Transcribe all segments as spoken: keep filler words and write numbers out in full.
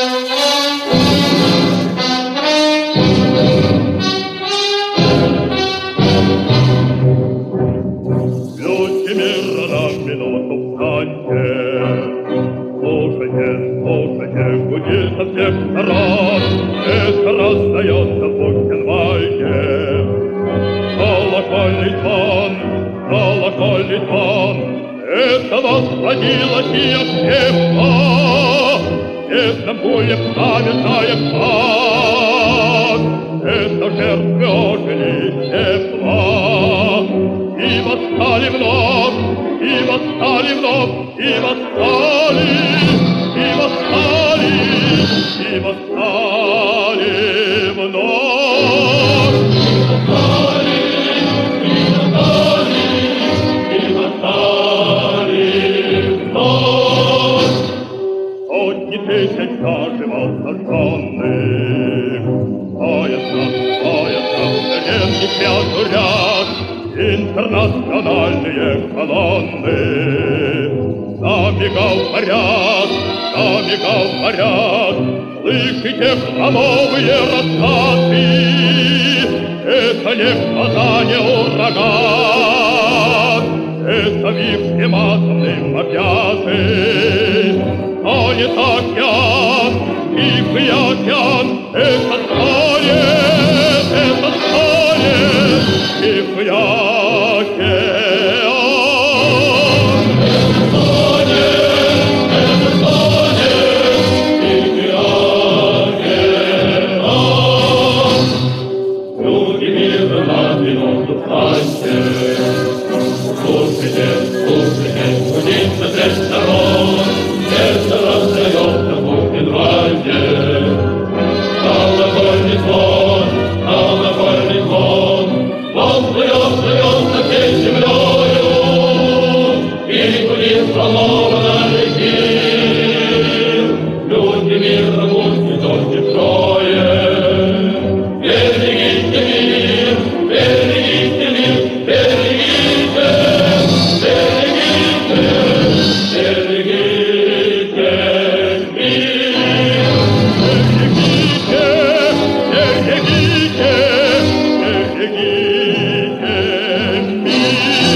Люди мира на минуту встаньте, слушайте, слушайте, гудит со всех сторон, эхо раздается в Бухенвальде. Колокольный звон, колокольный звон, это восходило Киев-Киевка, бедным буем памятная план, это жертвы ожили тепла. И восстали вновь, и восстали вновь, и восстали, и восстали, и восстали вновь. И восстали, и восстали, и восстали вновь. Сотни тысяч заживо сожженных, стоятся, стоятся, железки пятурят, интернациональные колонны. Замигал поряд, замигал поряд, слышите громовые раскаты? Это не в Казани ураган, это вихрем атомным опятый. Тонет океан, тихий океан, это стонет, это стонет, тихий океан. Слушайте, слушайте, гудит со всех сторон, это раздается в Бухенвальде. Колокольный звон, колокольный звон, он плывет, плывет над всей землею, и гудит сломанный эфир. Люди мира пусть идут чужое. Берегите мир, берегите мир, берегите, берегите, берегите мир. Берегите, берегите, берегите мир.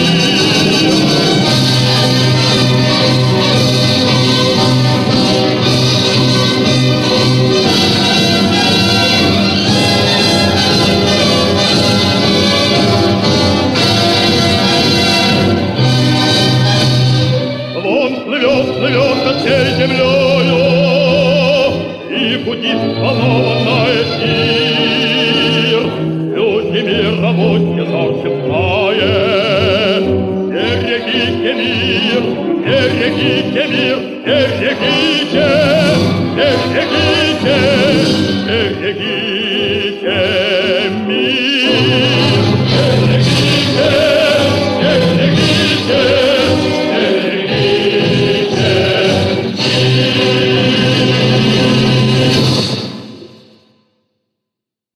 Вон плывет, плывет над всей землею, и гудит сломанный эфир. Люди мира, будьте зорче втрое, берегите мир, берегите мир, берегите, берегите.